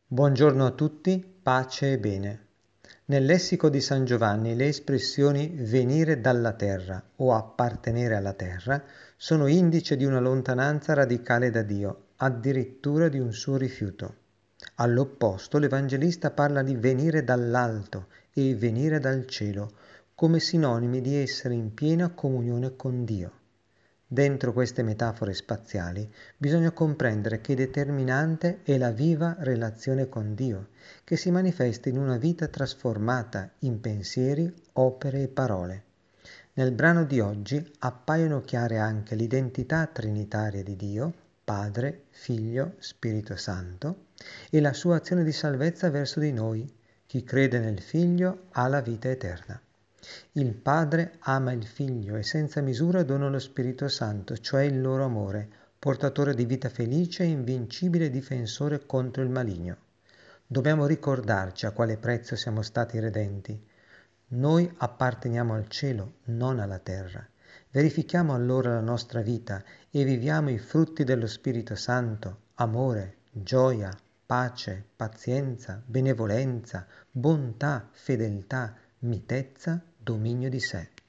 Buongiorno a tutti, pace e bene. Nel lessico di San Giovanni le espressioni venire dalla terra o appartenere alla terra sono indice di una lontananza radicale da Dio, addirittura di un suo rifiuto. All'opposto, l'Evangelista parla di venire dall'alto e venire dal cielo, come sinonimi di essere in piena comunione con Dio. Dentro queste metafore spaziali bisogna comprendere che determinante è la viva relazione con Dio, che si manifesta in una vita trasformata in pensieri, opere e parole. Nel brano di oggi appaiono chiare anche l'identità trinitaria di Dio, Padre, Figlio, Spirito Santo, e la sua azione di salvezza verso di noi. Chi crede nel Figlio ha la vita eterna. Il Padre ama il Figlio e senza misura dona lo Spirito Santo, cioè il loro amore, portatore di vita felice e invincibile difensore contro il maligno. Dobbiamo ricordarci a quale prezzo siamo stati redenti. Noi apparteniamo al cielo, non alla terra. Verifichiamo allora la nostra vita e viviamo i frutti dello Spirito Santo, amore, gioia, pace, pazienza, benevolenza, bontà, fedeltà, mitezza, dominio di sé.